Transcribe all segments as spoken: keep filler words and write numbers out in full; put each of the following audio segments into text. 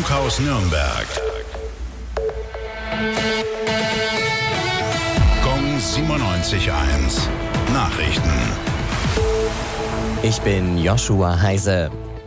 Funkhaus Nürnberg. Gong siebenundneunzig Komma eins. Nachrichten. Ich bin Joshua Heise.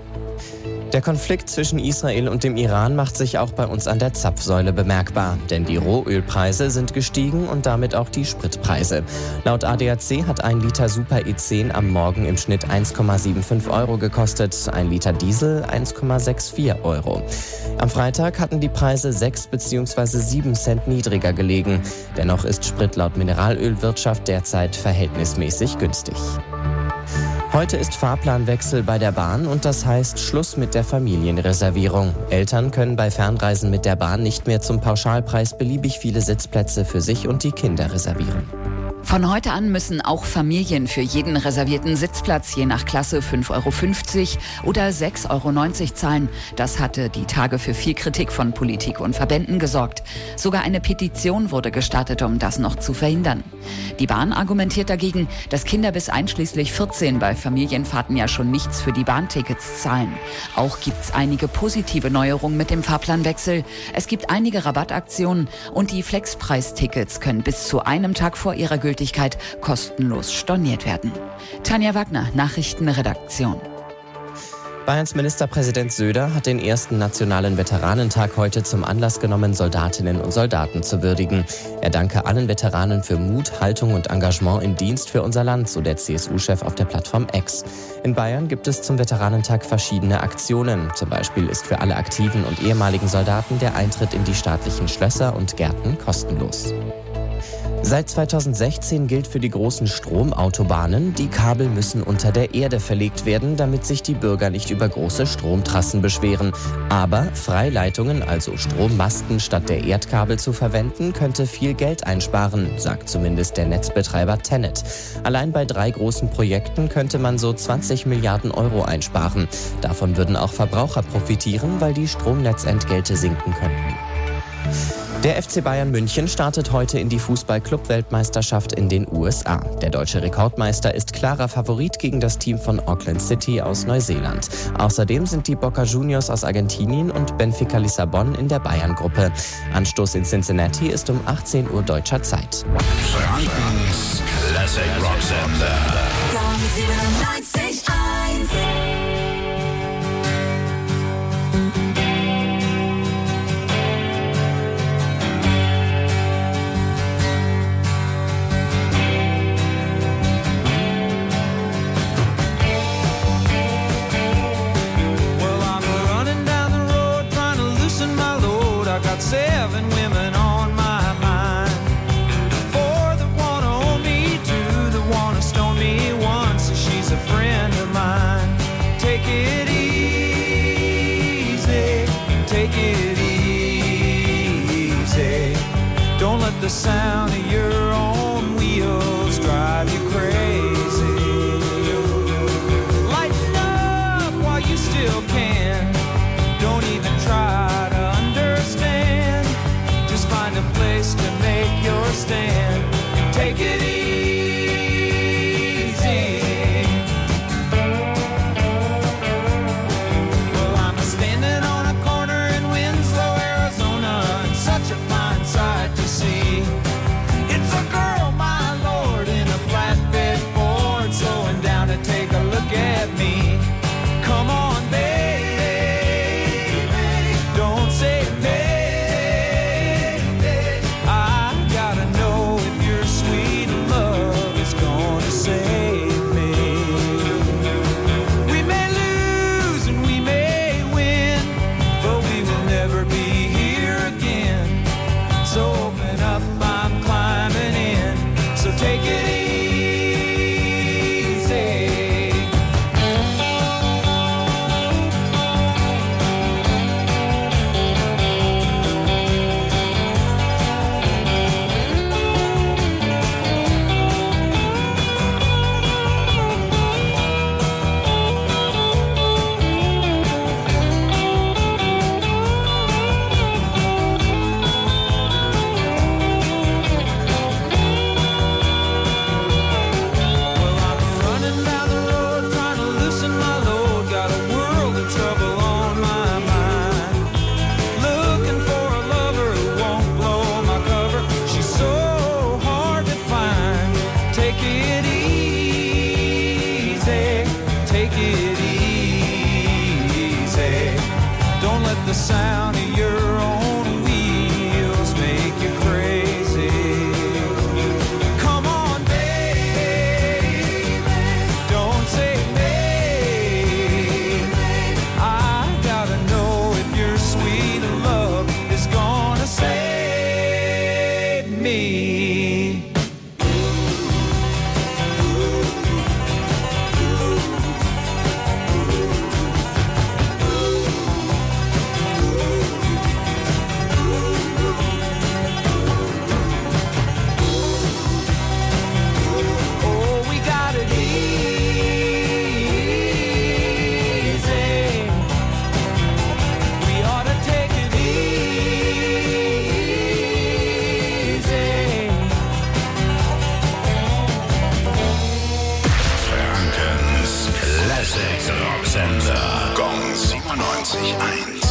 Der Konflikt zwischen Israel und dem Iran macht sich auch bei uns an der Zapfsäule bemerkbar. Denn die Rohölpreise sind gestiegen und damit auch die Spritpreise. Laut A D A C hat ein Liter Super E zehn am Morgen im Schnitt eins Komma fünfundsiebzig Euro gekostet, ein Liter Diesel eins Komma vierundsechzig Euro. Am Freitag hatten die Preise sechs bzw. sieben Cent niedriger gelegen. Dennoch ist Sprit laut Mineralölwirtschaft derzeit verhältnismäßig günstig. Heute ist Fahrplanwechsel bei der Bahn und das heißt Schluss mit der Familienreservierung. Eltern können bei Fernreisen mit der Bahn nicht mehr zum Pauschalpreis beliebig viele Sitzplätze für sich und die Kinder reservieren. Von heute an müssen auch Familien für jeden reservierten Sitzplatz je nach Klasse fünf Euro fünfzig oder sechs Euro neunzig zahlen. Das hatte die Tage für viel Kritik von Politik und Verbänden gesorgt. Sogar eine Petition wurde gestartet, um das noch zu verhindern. Die Bahn argumentiert dagegen, dass Kinder bis einschließlich vierzehn bei Familienfahrten ja schon nichts für die Bahntickets zahlen. Auch gibt's einige positive Neuerungen mit dem Fahrplanwechsel. Es gibt einige Rabattaktionen und die Flexpreistickets können bis zu einem Tag vor ihrer Gültigkeit kostenlos storniert werden. Tanja Wagner, Nachrichtenredaktion. Bayerns Ministerpräsident Söder hat den ersten nationalen Veteranentag heute zum Anlass genommen, Soldatinnen und Soldaten zu würdigen. Er danke allen Veteranen für Mut, Haltung und Engagement im Dienst für unser Land, so der C S U-Chef auf der Plattform X. In Bayern gibt es zum Veteranentag verschiedene Aktionen. Zum Beispiel ist für alle aktiven und ehemaligen Soldaten der Eintritt in die staatlichen Schlösser und Gärten kostenlos. Seit zweitausendsechzehn gilt für die großen Stromautobahnen, die Kabel müssen unter der Erde verlegt werden, damit sich die Bürger nicht über große Stromtrassen beschweren. Aber Freileitungen, also Strommasten statt der Erdkabel zu verwenden, könnte viel Geld einsparen, sagt zumindest der Netzbetreiber Tennet. Allein bei drei großen Projekten könnte man so zwanzig Milliarden Euro einsparen. Davon würden auch Verbraucher profitieren, weil die Stromnetzentgelte sinken könnten. Der F C Bayern München startet heute in die Fußball-Club-Weltmeisterschaft in den U S A. Der deutsche Rekordmeister ist klarer Favorit gegen das Team von Auckland City aus Neuseeland. Außerdem sind die Boca Juniors aus Argentinien und Benfica Lissabon in der Bayern-Gruppe. Anstoß in Cincinnati ist um achtzehn Uhr deutscher Zeit. Frankens Classic Rock Sender. siebenundneunzig Komma eins. Seven women on my mind. Four that wanna own me, two that wanna stone me, one says she's a friend of mine. Take it easy, take it easy. Don't let the sound of your own wheels drive you crazy. Lighten up while you still can. Don't even try to understand. Just find a place to make your stand. Take it easy. Well, I'm standing on a corner in Winslow, Arizona, and such a fine sight to see. It's a girl take it easy. Don't let the sound of your own wheels make you crazy. Come on, baby, don't say maybe. I gotta know if your sweet love is gonna save me. Gong siebenundneunzig eins.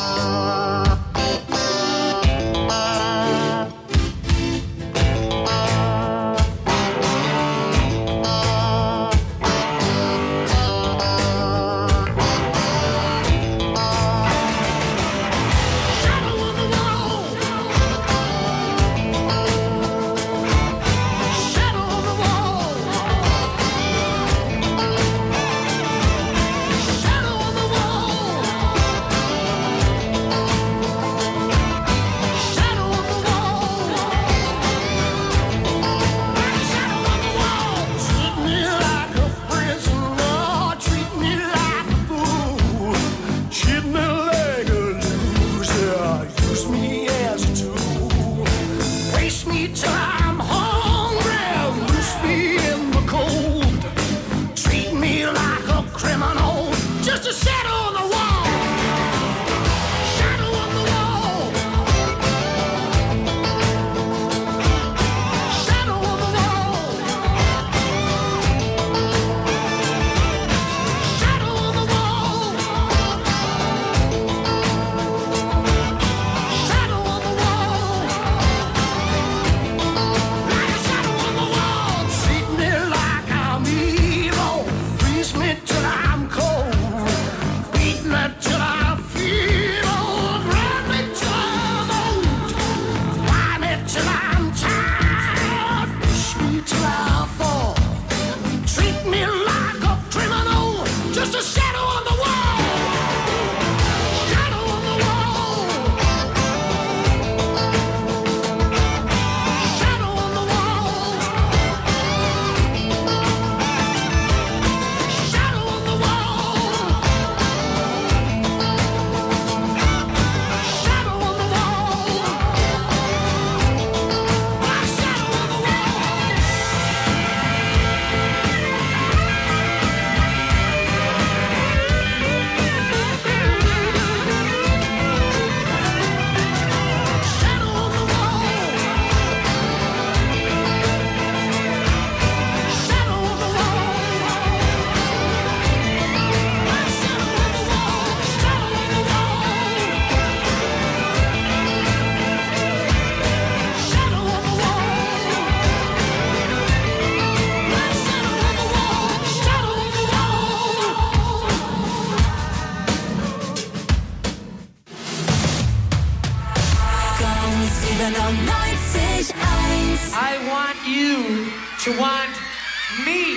I want you to want me.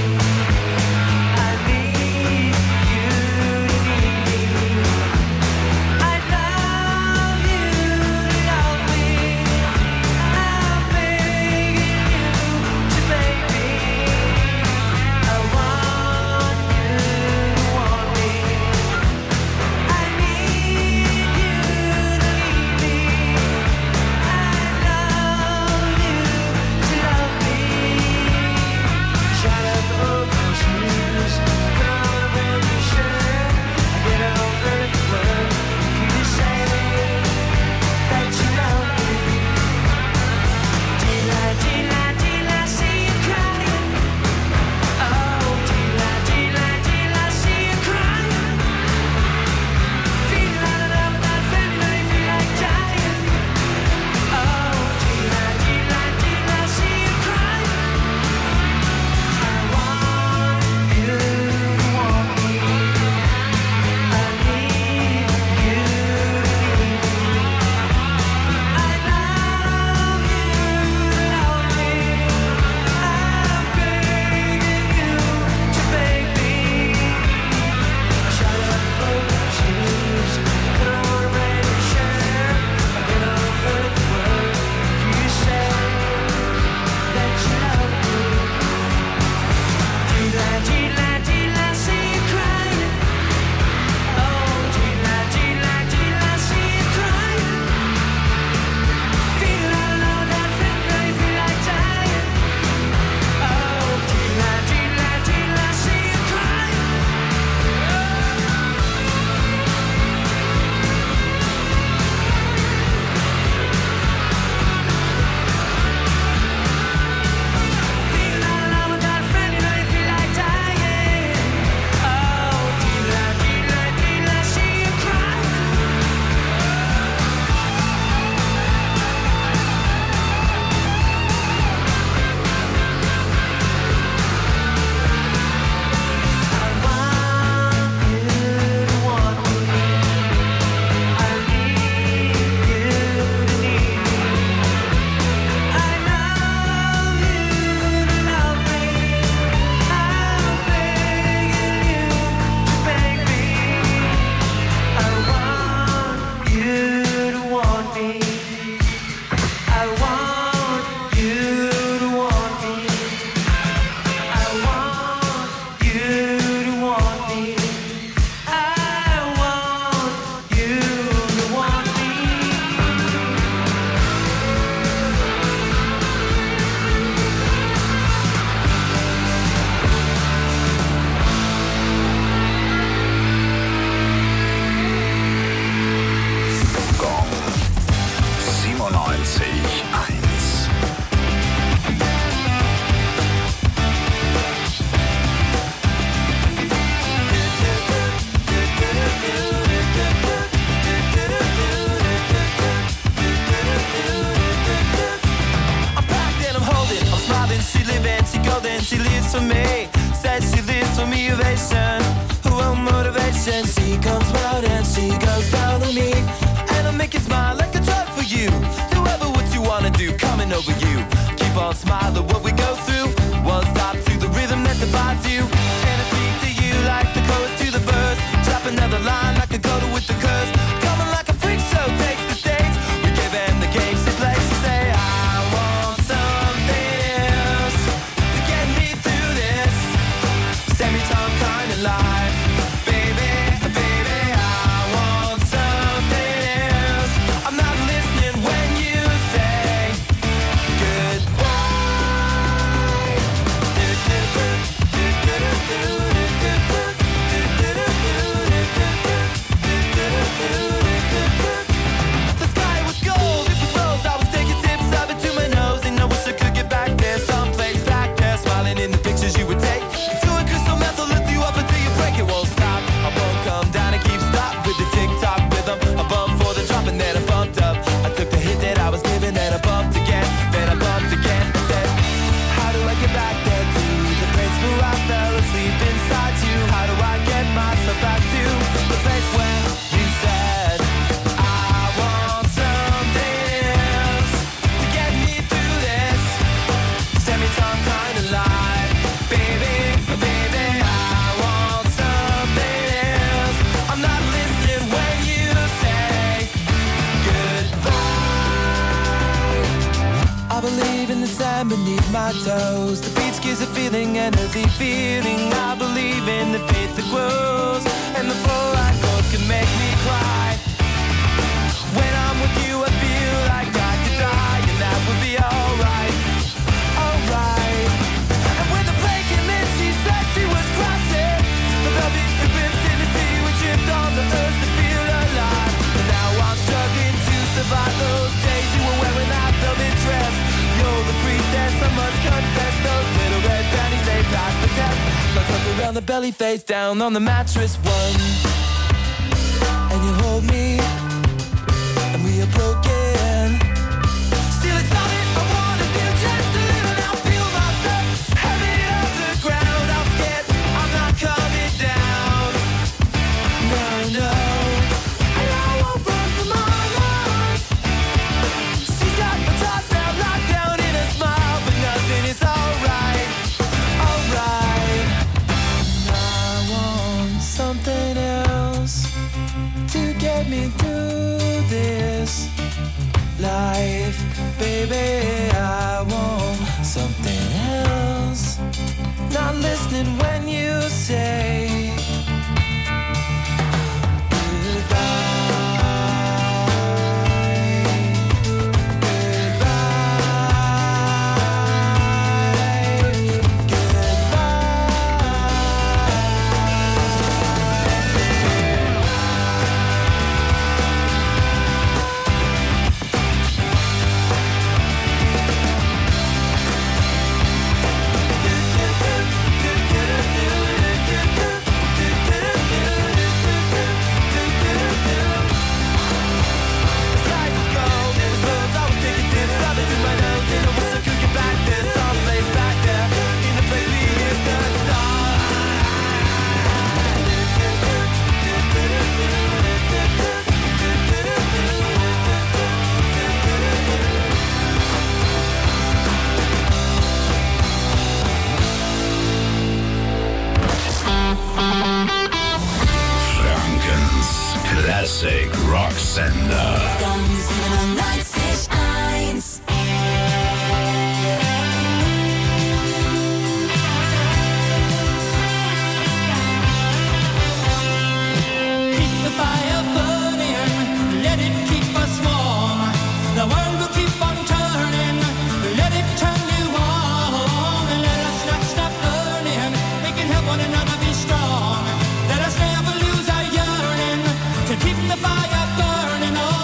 I then she lives for me. Says she lives for me, ovation. Oh, motivation. She comes round and she goes down on me, and I'll make you smile like a drug for you. Do ever what you wanna do, coming over you. Keep on smiling what we go through. One stop to the rhythm that divides you. And I speak to you like the chorus to the verse. Drop another line like a coda with the curse. Coming like a freak show takes the stage. We give in the game she plays. She say I want something else to get me through this semi-time kind of life. Baby, baby, I want something else. I'm not listening when you say goodbye. The sky was gold, it was rose. I was taking sips of it to my nose, and I wish I could get back there, someplace back there, smiling in the pictures you would take. To a crystal meth will lift you up until you break. It won't stop. I won't come down and keep stop with the tick-tock rhythm. I bumped for the drop and then I bumped up. I took the hit that I was given, then I bumped again, then I bumped again. I said, how do I get back there to the place where I fell asleep inside you? How do I get myself back to the place where you said I want something else to get me through this semi-time kind of life? Baby, baby, I want something else. I'm not listening when you say goodbye. I believe in the sand beneath my toes. The beach gives a feeling, an earthy feeling. I believe in the faith that grows, and the fluoride chords can make me cry. When I'm with you, I feel like I could die, and that would be alright, alright. And when the plane came in, she said she was crossing the velvet ribbons in the sea. We tripped on the earth to feel alive, and now I'm struggling to survive those days you were wearing that velvet dress. You're the priestess, I must confess. Those little red panties, they passed the test. So I tuck around the belly, face down on the mattress one, and you hold me, and we are broken. Still it's all that I wanna do, just to live and I'll feel myself heavy off the ground. I'm scared I'm not coming down. No, no, and I won't run from my life. She's got my tossed out, locked down in a smile, but nothing is alright, alright. I want something else to get me through this life. Baby, I want something else. Not listening when you say Classic Rock Sender. siebenundneunzig eins. Keep the fire burning, let it keep us warm. The world will keep on turning, let it turn you on. And let us not stop learning, we can help one another be strong. Let us never lose our yearning to keep the fire burning on.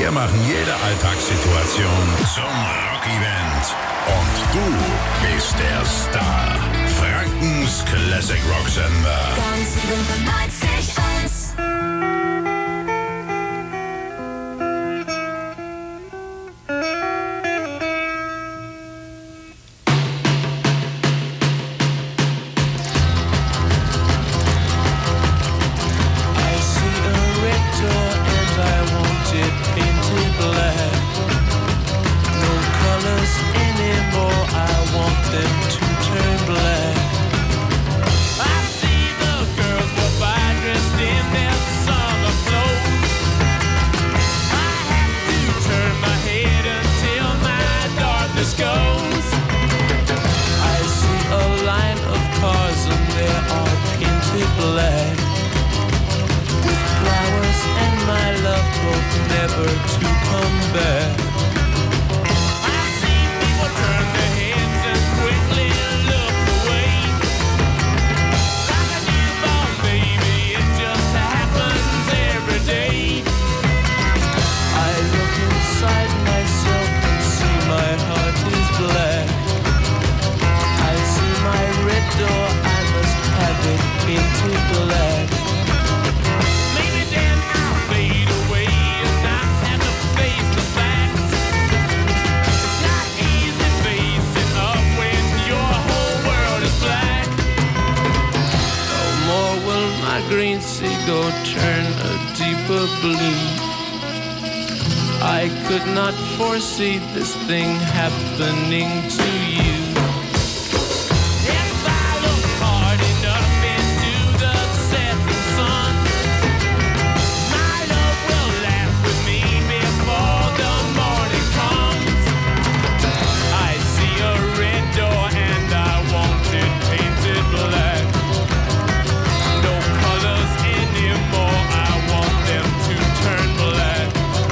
Wir machen jede Alltagssituation zum Rock-Event. Und du bist der Star. Frankens Classic Rock Sender. Gong siebenundneunzig Komma eins. I could not foresee this thing happening to you. If I look hard enough into the setting sun, my love will laugh with me before the morning comes. I see a red door and I want it painted black. No colors anymore, I want them to turn black.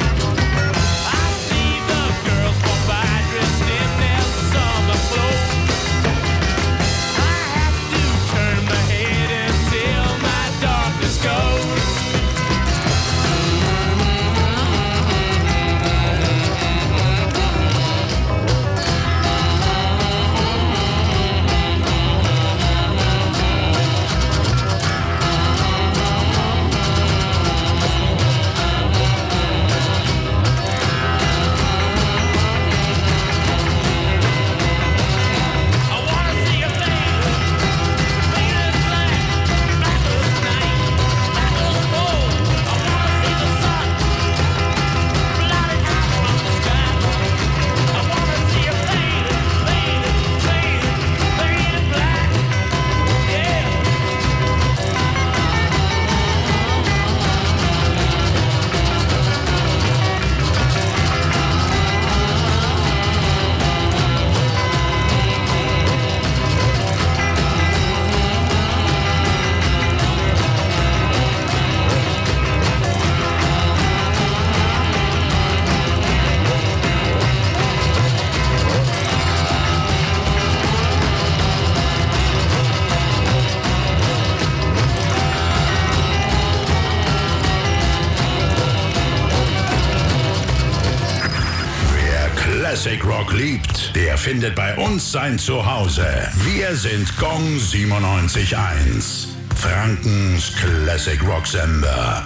Classic Rock liebt, der findet bei uns sein Zuhause. Wir sind Gong siebenundneunzig Komma eins. Frankens Classic Rock Sender.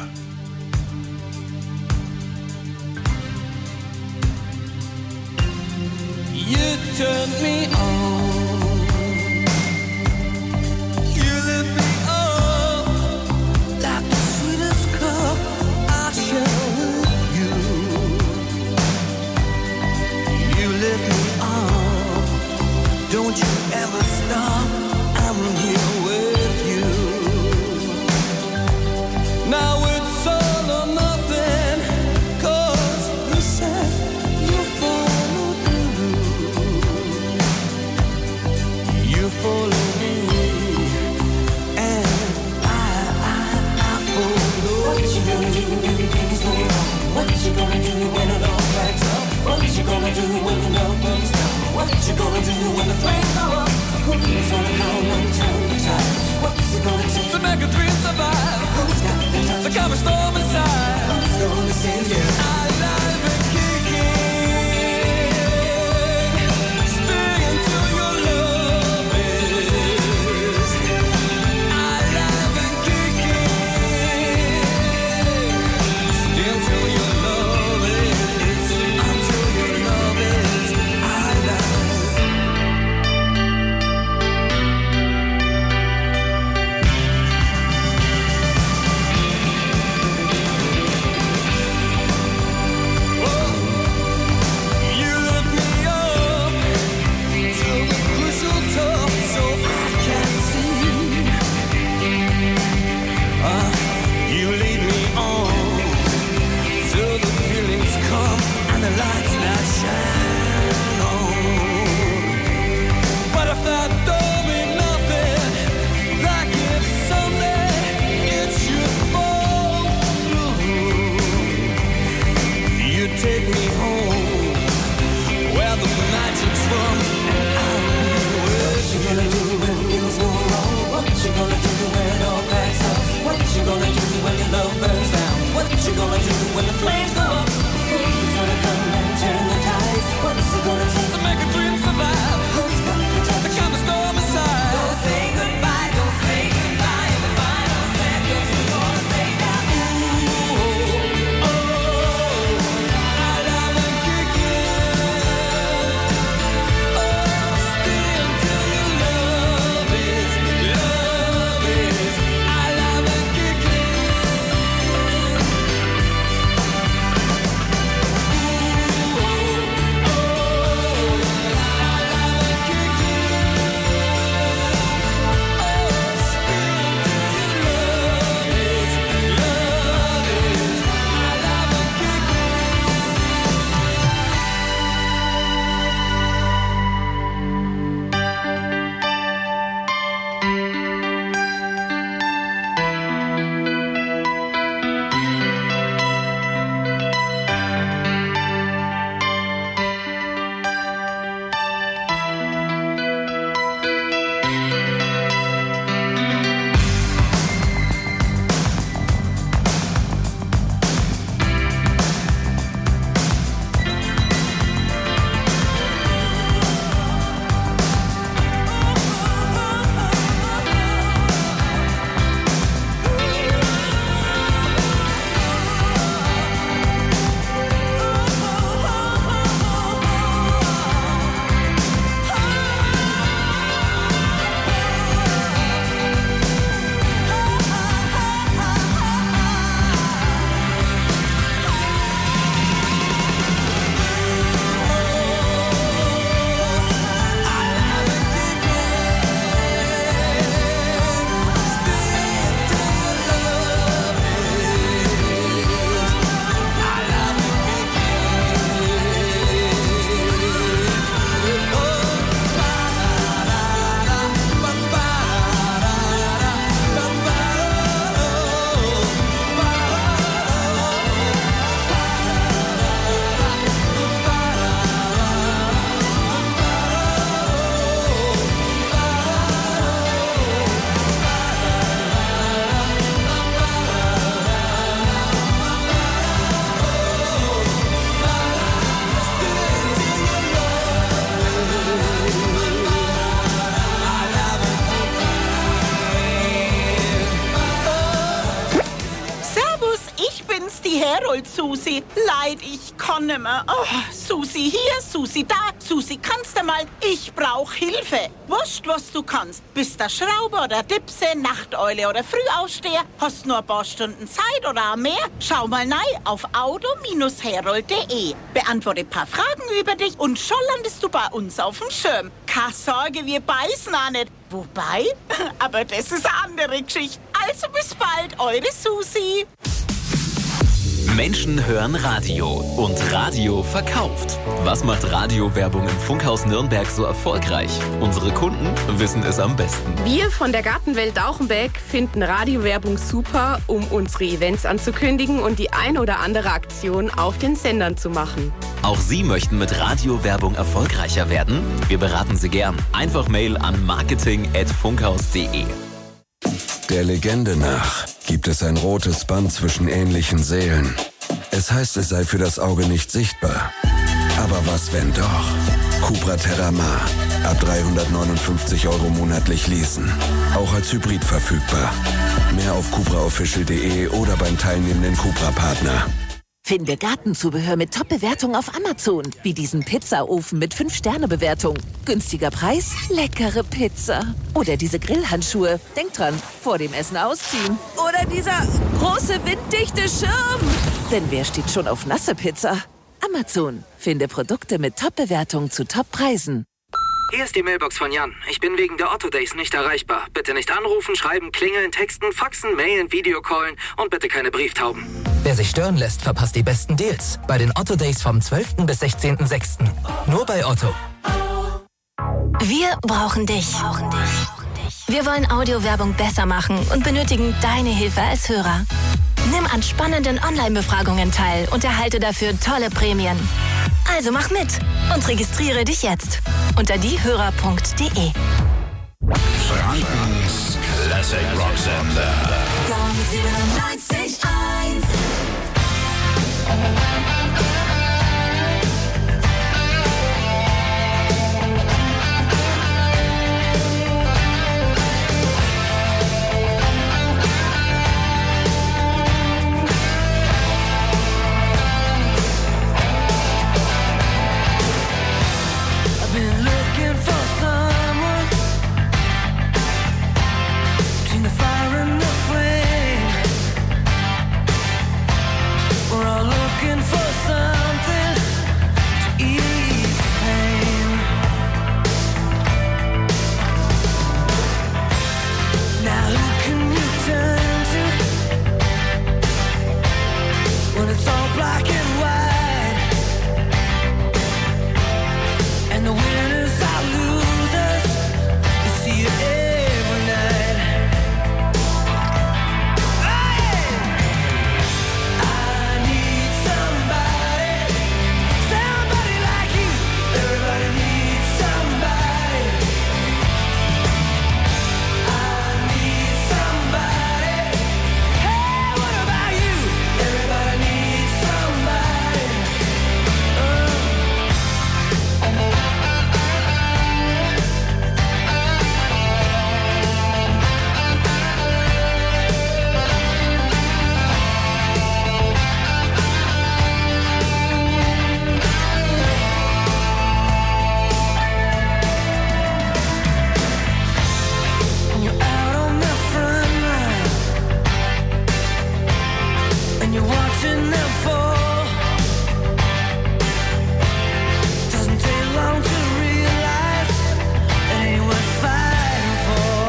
You turned me on. You lit me up like the sweetest cup I'd share with you. You lit me up. Don't you ever stop. I'm here with you. Now it's all or nothing, 'cause you said you follow through. You follow me, and I, I, I follow. What you gonna do when things go wrong? What you gonna do when it all backs up? What you gonna do when the love comes down? What you gonna do when the flames go up? Who's gonna come and turn the tide? What's it gonna take to make a dream survive? Who's got the time to calm a storm inside? Who's gonna save you? I love you. when your love burns down? What you gonna do when the flames go up? Who's gonna come and turn the tides? What's it gonna take to make a dream survive? Who's gonna protect the kind of storm aside? Don't say goodbye, don't say goodbye. In the final seconds, who's gonna say that? Ooh, oh, I love and kick it. Oh, still till your love is, love is. I love and kick it. Susi, leid, ich kann nimmer. Oh, Susi hier, Susi da. Susi, kannst du mal? Ich brauch Hilfe. Wurscht, was du kannst. Bist der Schrauber oder Dipse, Nachteule oder Frühaufsteher? Hast nur ein paar Stunden Zeit oder auch mehr? Schau mal rein auf auto Bindestrich herold punkt de. Beantworte ein paar Fragen über dich und schon landest du bei uns auf dem Schirm. Keine Sorge, wir beißen auch nicht. Wobei, aber das ist eine andere Geschichte. Also bis bald, eure Susi. Menschen hören Radio und Radio verkauft. Was macht Radiowerbung im Funkhaus Nürnberg so erfolgreich? Unsere Kunden wissen es am besten. Wir von der Gartenwelt Dauchenbeck finden Radiowerbung super, um unsere Events anzukündigen und die ein oder andere Aktion auf den Sendern zu machen. Auch Sie möchten mit Radiowerbung erfolgreicher werden? Wir beraten Sie gern. Einfach Mail an marketing at funkhaus punkt de. Der Legende nach gibt es ein rotes Band zwischen ähnlichen Seelen. Es heißt, es sei für das Auge nicht sichtbar. Aber was, wenn doch? Cupra Terramar. Ab dreihundertneunundfünfzig Euro monatlich leasen. Auch als Hybrid verfügbar. Mehr auf cupra official punkt de oder beim teilnehmenden Cupra-Partner. Finde Gartenzubehör mit Top-Bewertung auf Amazon. Wie diesen Pizzaofen mit fünf Sterne Bewertung. Günstiger Preis, leckere Pizza. Oder diese Grillhandschuhe. Denk dran, vor dem Essen ausziehen. Oder dieser große winddichte Schirm. Denn wer steht schon auf nasse Pizza? Amazon. Finde Produkte mit Top-Bewertung zu Top-Preisen. Hier ist die Mailbox von Jan. Ich bin wegen der Otto Days nicht erreichbar. Bitte nicht anrufen, schreiben, klingeln, texten, faxen, mailen, Videocallen und bitte keine Brieftauben. Wer sich stören lässt, verpasst die besten Deals. Bei den Otto Days vom zwölften bis sechzehnten sechsten Nur bei Otto. Wir brauchen dich. Wir wollen Audiowerbung besser machen und benötigen deine Hilfe als Hörer. Nimm an spannenden Online-Befragungen teil und erhalte dafür tolle Prämien. Also mach mit und registriere dich jetzt unter diehörer punkt de. Frankens Classic Rock Sender. Gong siebenundneunzig watching them fall. Doesn't take long to realize it ain't worth fighting for.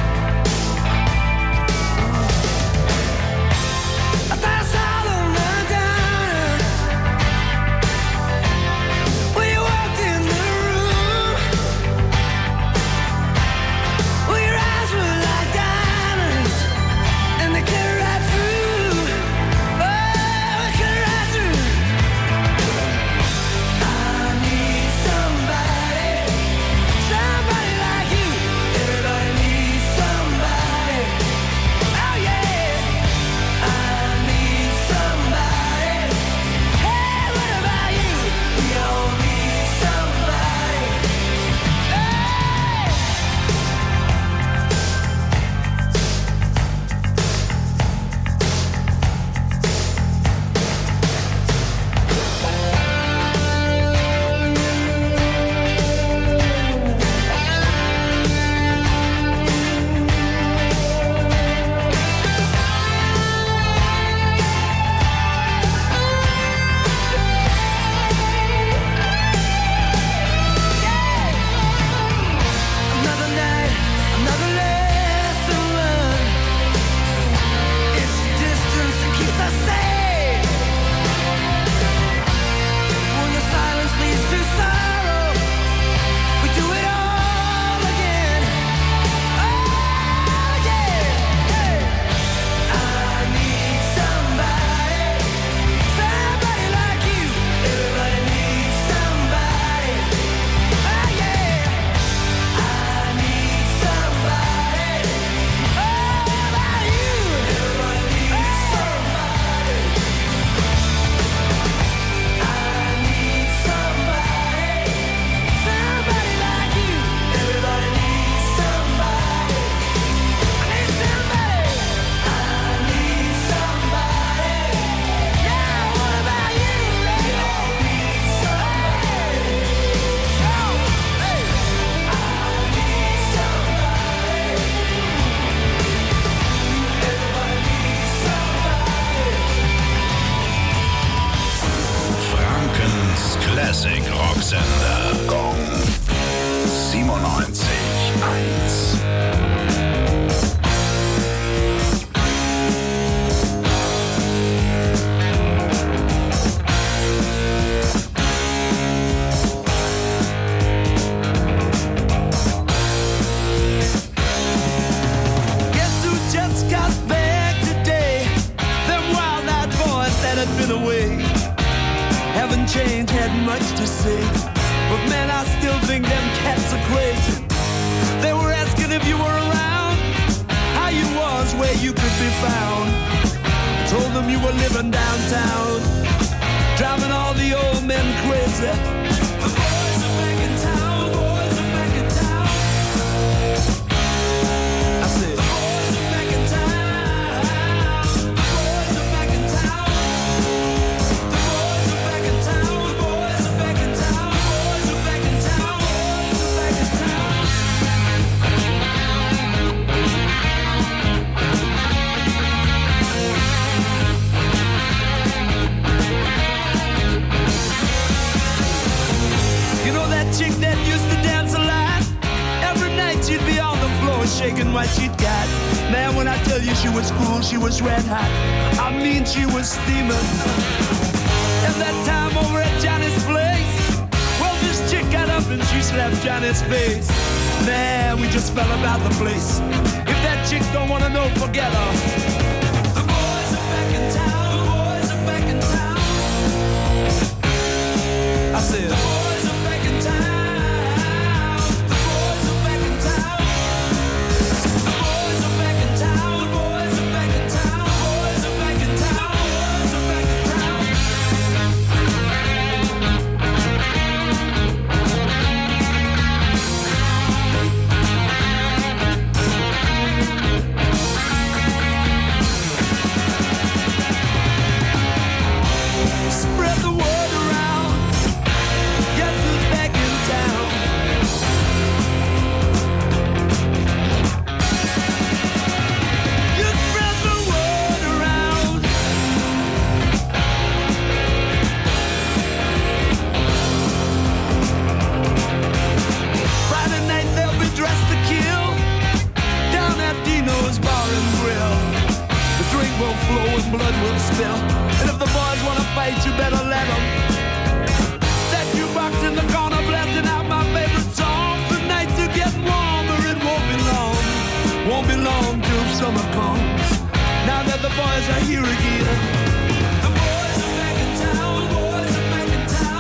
I thought I saw them run down when you walked in the room. Well, your eyes were like diamonds, and they cut right through. Oh, they cut right through. I need somebody, somebody like you. Everybody needs somebody. Oh yeah. I need somebody. Hey, what about you? We all need somebody. Hey. Another night, another lesson learned. It's the distance that keeps us safe. When the silence leads to sorrow, we do it all again. Oh yeah. Hey. I need somebody, somebody like you. Everybody needs somebody. Oh yeah. I need somebody. Oh, about you. Everybody needs somebody. I need somebody. Somebody like you. Everybody needs somebody. I need somebody. I need somebody. Yeah, what about you? We all need somebody. Oh, hey. I need somebody. Everybody needs somebody. Frankens Classic Rocksender. Gong siebenundneunzig eins. Guess who just got back today? Them wild-eyed boys that had been away haven't changed, had much to say. But man, I still think them cats are crazy. They were asking if you were around, how you was, where you could be found. Told them you were living downtown, driving all the old men crazy. The boys are back in town, the boys are back in town. I said, the boys are back in town, the boys are back in town. The boys are back in town, the boys are back in town, the boys are back in town, the boys are back in town. You know that chick that used to dance a lot? Every night she'd be on the floor shaking what she'd got. Man, when I tell you she was cool, she was red hot. I mean, she was steaming. And that time over at Johnny's place, well, this chick got up and she slapped Johnny's face. Man, we just fell about the place. If that chick don't wanna know, forget her. The boys are back in town, the boys are back in town. I said, the boys are back in town. The boys are back in town. The boys are back in town. The boys are back in town. The boys are back in town. The boys are back in town. and blood will spill. And if the boys wanna fight, you better let them. That jukebox in the corner blasting out my favorite song. The nights are getting warmer, it won't be long. Won't be long till summer comes. Now that the boys are here again. The boys are back in town, boys are back in town.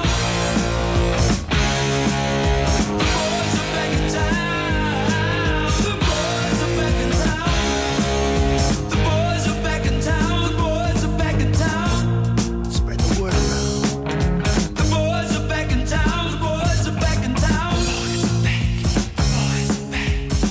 The boys are back in town. The boys are back in town. The boys are back in town. The boys are back in town. Spread the word around. The boys are back in town. The boys are back in town. The boys are back. The boys are back.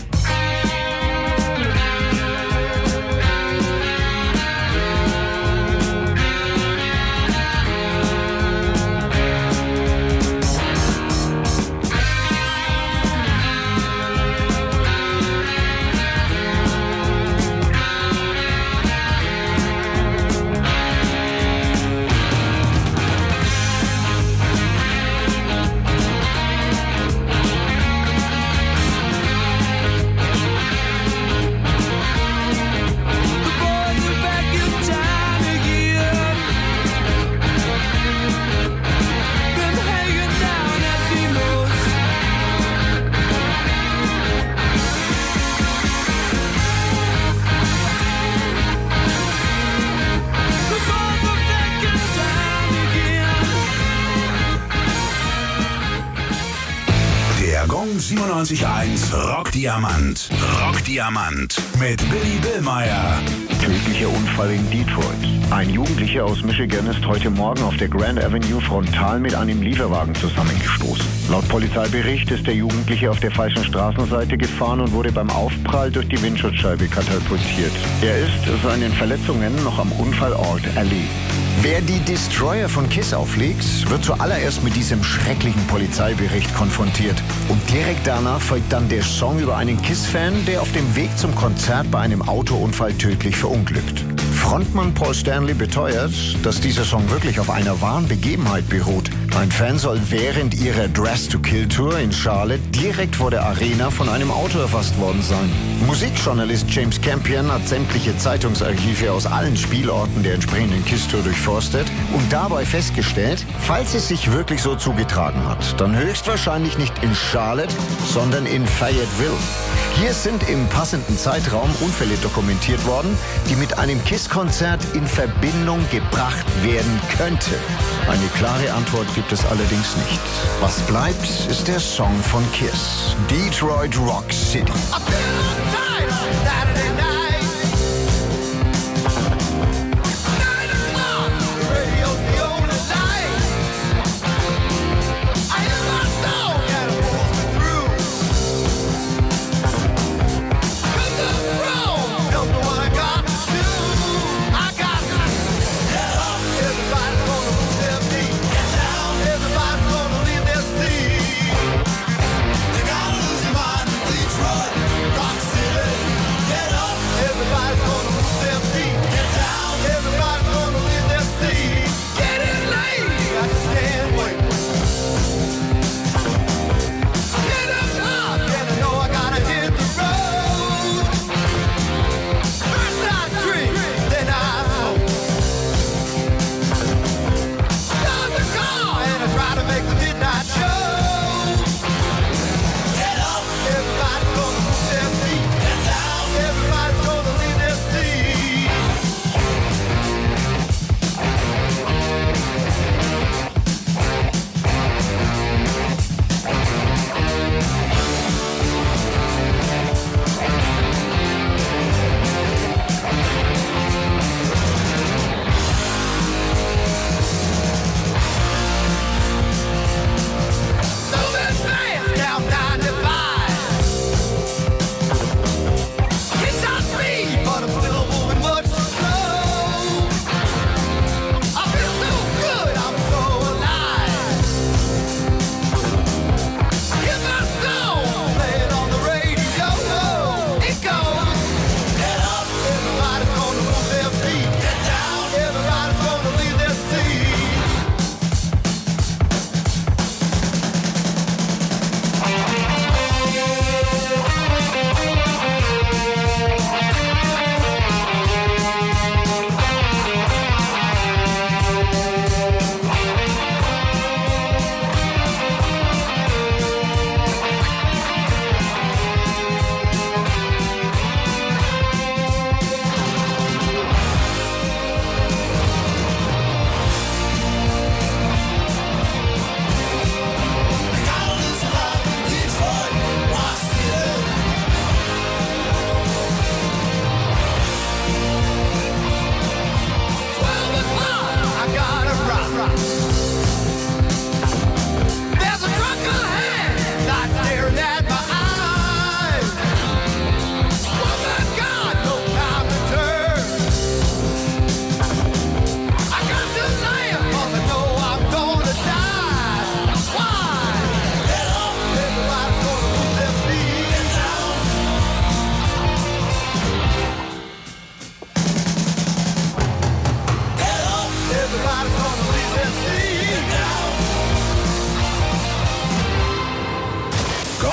Der Gong siebenundneunzig Komma eins Rockdiamant. Rockdiamant mit Billy Billmeyer. Tödlicher Unfall in Detroit. Ein Jugendlicher aus Michigan ist heute Morgen auf der Grand Avenue frontal mit einem Lieferwagen zusammengestoßen. Laut Polizeibericht ist der Jugendliche auf der falschen Straßenseite gefahren und wurde beim Aufprall durch die Windschutzscheibe katapultiert. Er ist seinen Verletzungen noch am Unfallort erlegen. Wer die Destroyer von Kiss auflegt, wird zuallererst mit diesem schrecklichen Polizeibericht konfrontiert. Und direkt danach folgt dann der Song über einen Kiss-Fan, der auf dem Weg zum Konzert bei einem Autounfall tödlich verunglückt. Frontmann Paul Stanley beteuert, dass dieser Song wirklich auf einer wahren Begebenheit beruht. Ein Fan soll während ihrer Dress-to-Kill-Tour in Charlotte direkt vor der Arena von einem Auto erfasst worden sein. Musikjournalist James Campion hat sämtliche Zeitungsarchive aus allen Spielorten der entsprechenden Kiss-Tour durchforstet und dabei festgestellt, falls es sich wirklich so zugetragen hat, dann höchstwahrscheinlich nicht in Charlotte, sondern in Fayetteville. Hier sind im passenden Zeitraum Unfälle dokumentiert worden, die mit einem Kiss-Konzert in Verbindung gebracht werden könnte. Eine klare Antwort gibt es allerdings nicht. Was bleibt, ist der Song von Kiss. Detroit Rock City. Rock City.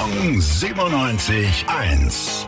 Gong siebenundneunzig eins.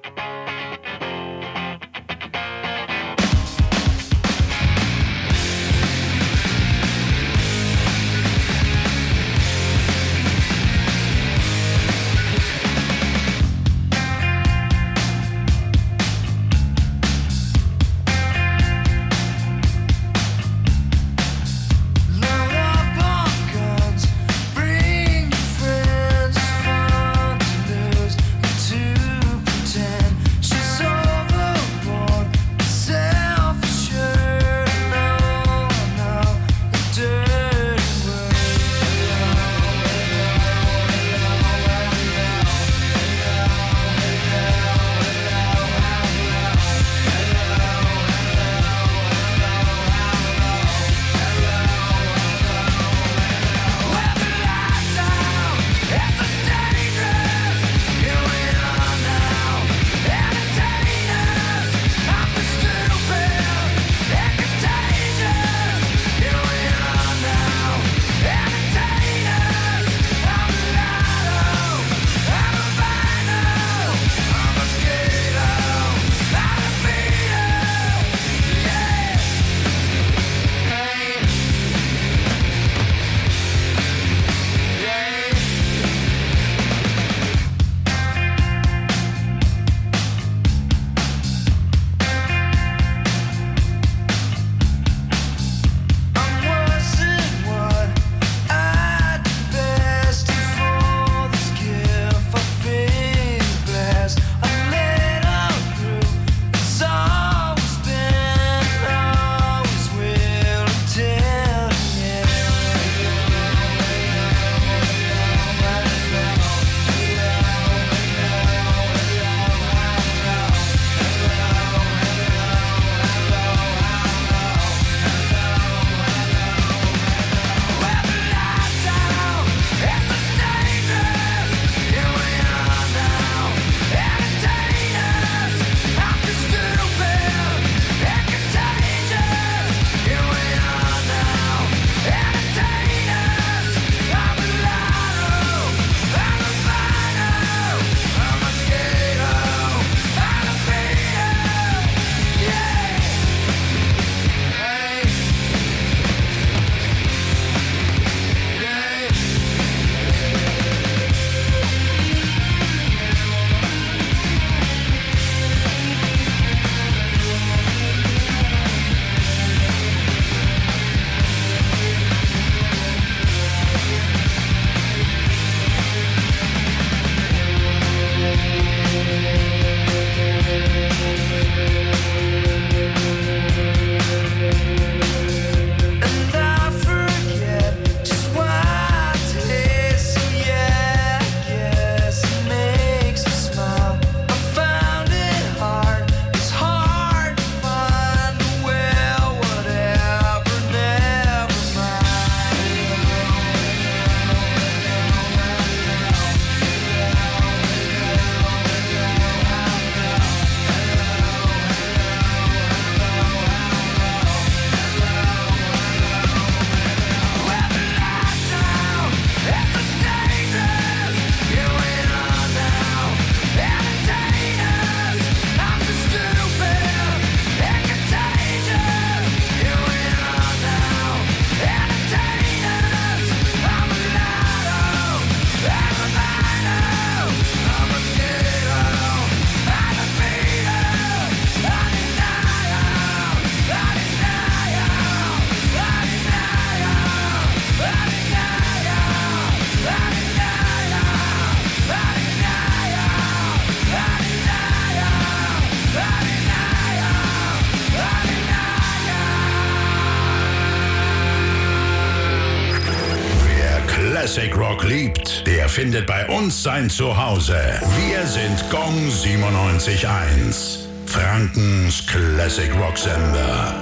Classic Rock liebt, der findet bei uns sein Zuhause. Wir sind Gong siebenundneunzig eins, Frankens Classic Rock Sender.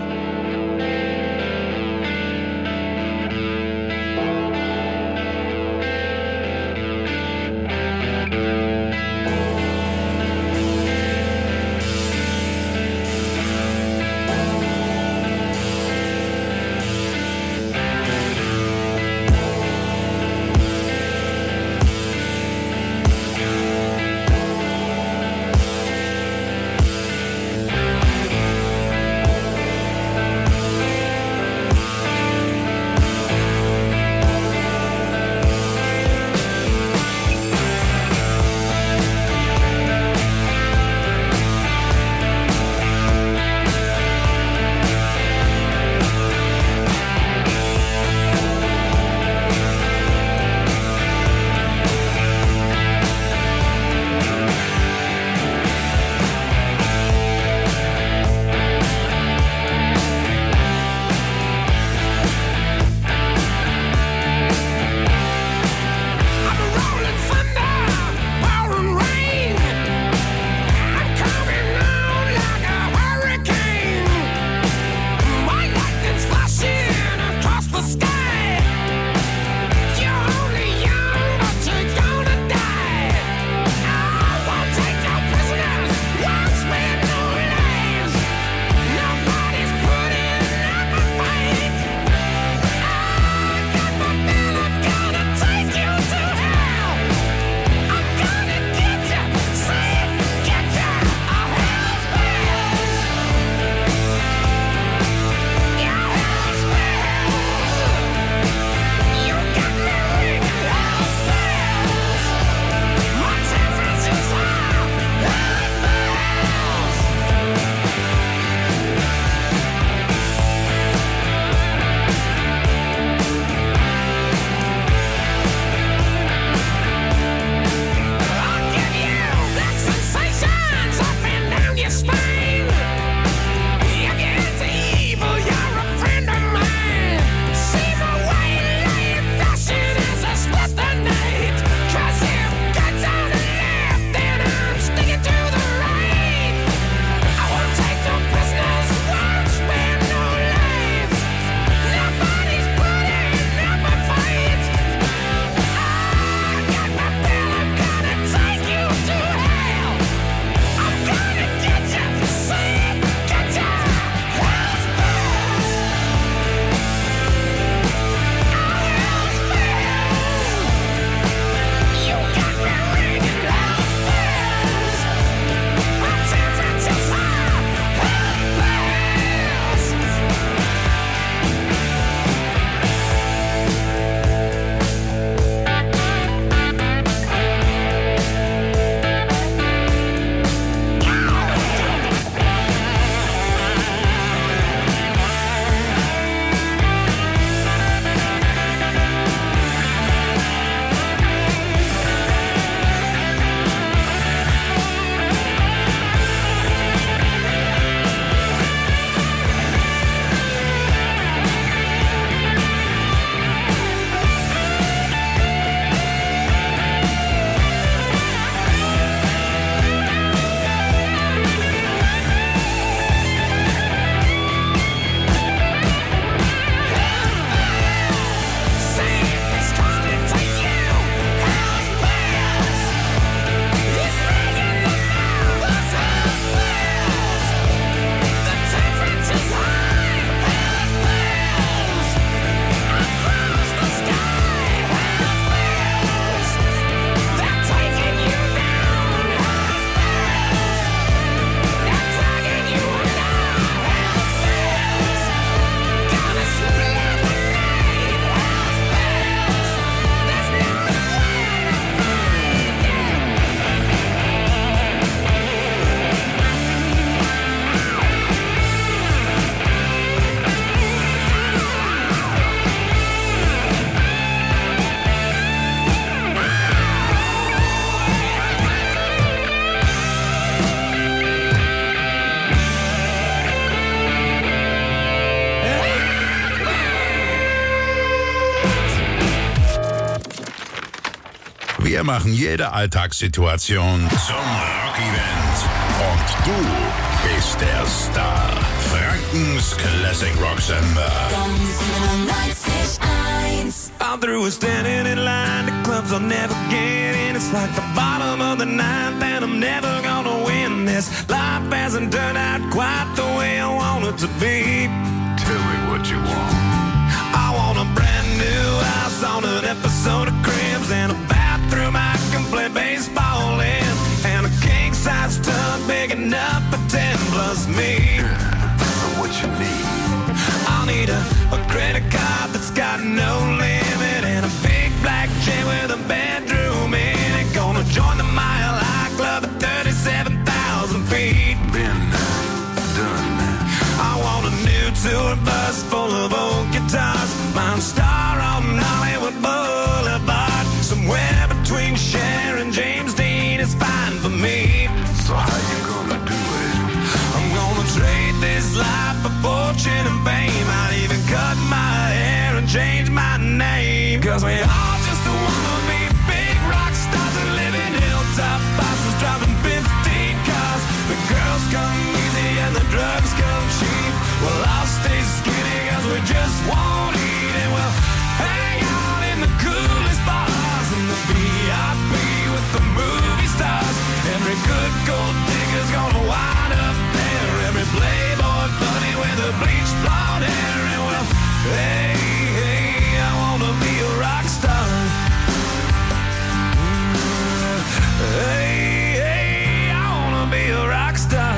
Wir machen jede Alltagssituation zum Rock-Event. Und du bist der Star. Frankens Classic Rock Sender. I'm through with standing in line to clubs I'll never get in. It's like the bottom of the ninth and I'm never gonna win this. Life hasn't turned out quite the way I want it to be. Tell me what you want. I want a brand new house on an episode of Cribs and a bathroom I can play baseball in, and a king-size tub big enough for ten plus me. So what you need? I'll need a, a credit card that's got no limit and a big black jet with a bedroom in it. Gonna join the Mile High Club at thirty-seven thousand feet. Been done. I want a new tour bus full of old guitars. Mine star on Hollywood Boulevard. Somewhere between Cher and James Dean is fine for me. So how you gonna do it? I'm gonna trade this life for fortune and fame. I'd even cut my hair and change my name. Cause we all just wanna be big rock stars and live in hilltop bosses driving fifteen cars. The girls come easy and the drugs come cheap. Well, I'll stay skinny cause we just won't eat. And we'll hang out in the coolest bars in the V I P with the movie stars. Every good gold digger's gonna wind up there. Every playboy bunny with a bleached blonde hair. And well, hey, hey, I wanna be a rock star. Hey, hey, I wanna be a rock star.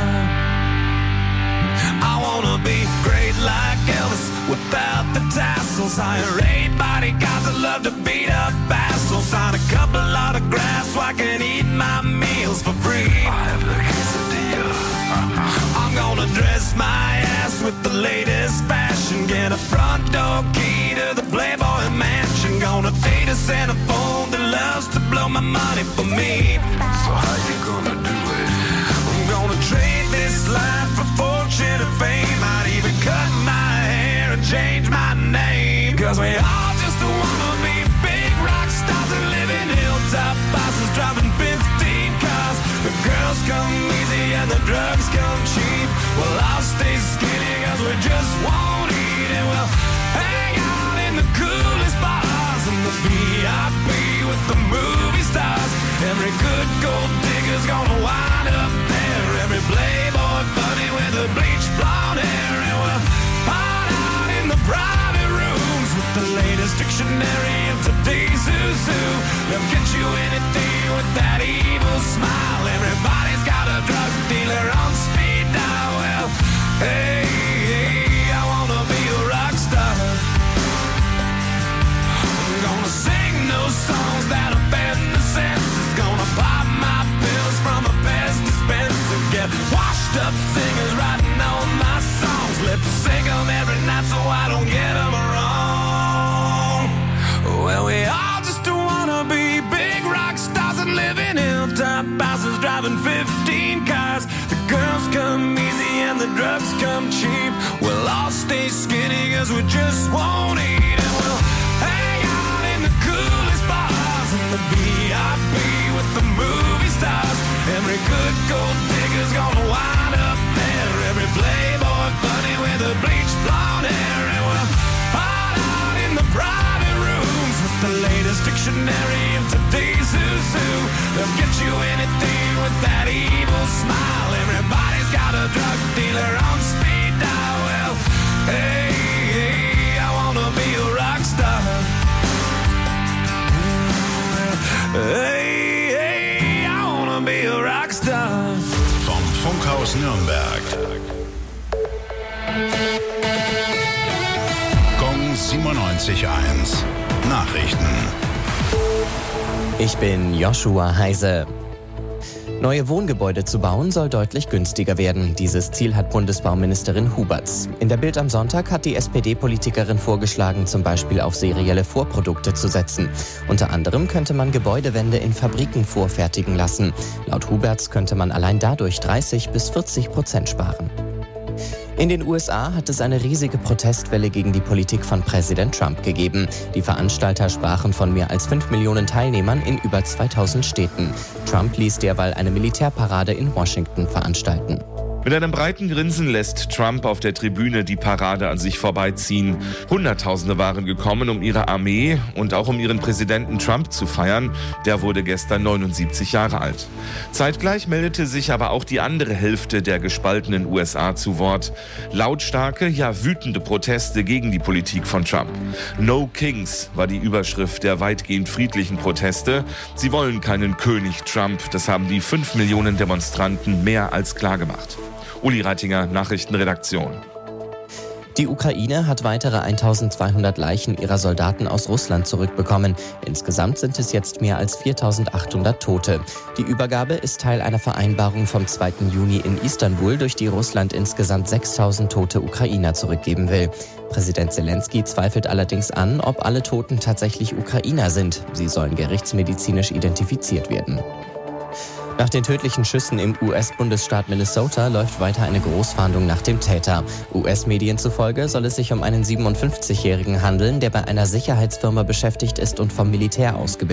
I wanna be great like Elvis without the tassels. Hire eight bodyguards that love to beat up assholes. Sign a couple autographs so I can eat my meals for free. I have the quesadilla. I'm gonna dress my ass with the latest fashion. Get a front door key to the Playboy Mansion. Gonna date a centerfold that loves to blow my money for me. So how you gonna do it? I'm gonna trade this life for fortune and fame. I'd even cut my hair and change my name. Cause we all just wanna be big rock stars and live in hilltop bosses driving fifteen cars. The girls come easy and the drugs come cheap. Well, I'll stay skinny cause we just won't eat. And we'll hang out in the coolest bars in the V I P with the movie stars. Every good gold digger's gonna wind up there. Every playboy bunny with a bleached blonde hair. And we'll hide out in the private rooms with the latest dictionary of today's who's who. They'll get you anything with that evil smile. Everybody's got a drug dealer on speed dial. Well, hey, hey, I wanna be a rock star. I'm gonna sing those songs that offend the senses. Gonna pop my pills from a best dispenser. Get washed up singers writing all my songs. Lip sync them every night so I don't get them wrong. Well, we all just wanna be big rock stars and live in hilltop houses driving fifteen cars. The girls come easy and the drugs come cheap. We'll all stay skinny cause we just won't eat. And we'll hang out in the coolest bars in the V I P with the movie stars. Every good gold digger's gonna wind up there. Every playboy bunny with a bleached blonde hair. And we'll hide out in the private rooms with the latest dictionary of today's who's who. They'll get you anything with that evil smile. Everybody's got a drug dealer on speed dial. Well, hey, hey, I wanna be a rock star. Hey, hey, I wanna be a rock star. Vom Funkhaus Nürnberg. Gong siebenundneunzig eins. Nachrichten. Ich bin Joshua Heise. Neue Wohngebäude zu bauen soll deutlich günstiger werden. Dieses Ziel hat Bundesbauministerin Huberts. In der Bild am Sonntag hat die S P D-Politikerin vorgeschlagen, zum Beispiel auf serielle Vorprodukte zu setzen. Unter anderem könnte man Gebäudewände in Fabriken vorfertigen lassen. Laut Huberts könnte man allein dadurch dreißig bis vierzig Prozent sparen. In den U S A hat es eine riesige Protestwelle gegen die Politik von Präsident Trump gegeben. Die Veranstalter sprachen von mehr als fünf Millionen Teilnehmern in über zweitausend Städten. Trump ließ derweil eine Militärparade in Washington veranstalten. Mit einem breiten Grinsen lässt Trump auf der Tribüne die Parade an sich vorbeiziehen. Hunderttausende waren gekommen, um ihre Armee und auch um ihren Präsidenten Trump zu feiern. Der wurde gestern neunundsiebzig Jahre alt. Zeitgleich meldete sich aber auch die andere Hälfte der gespaltenen U S A zu Wort. Lautstarke, ja wütende Proteste gegen die Politik von Trump. No Kings war die Überschrift der weitgehend friedlichen Proteste. Sie wollen keinen König Trump. Das haben die fünf Millionen Demonstranten mehr als klargemacht. Uli Reitinger, Nachrichtenredaktion. Die Ukraine hat weitere eintausendzweihundert Leichen ihrer Soldaten aus Russland zurückbekommen. Insgesamt sind es jetzt mehr als viertausendachthundert Tote. Die Übergabe ist Teil einer Vereinbarung vom zweiten Juni in Istanbul, durch die Russland insgesamt sechstausend tote Ukrainer zurückgeben will. Präsident Zelensky zweifelt allerdings an, ob alle Toten tatsächlich Ukrainer sind. Sie sollen gerichtsmedizinisch identifiziert werden. Nach den tödlichen Schüssen im U S-Bundesstaat Minnesota läuft weiter eine Großfahndung nach dem Täter. U S-Medien zufolge soll es sich um einen siebenundfünfzigjährigen handeln, der bei einer Sicherheitsfirma beschäftigt ist und vom Militär ausgebildet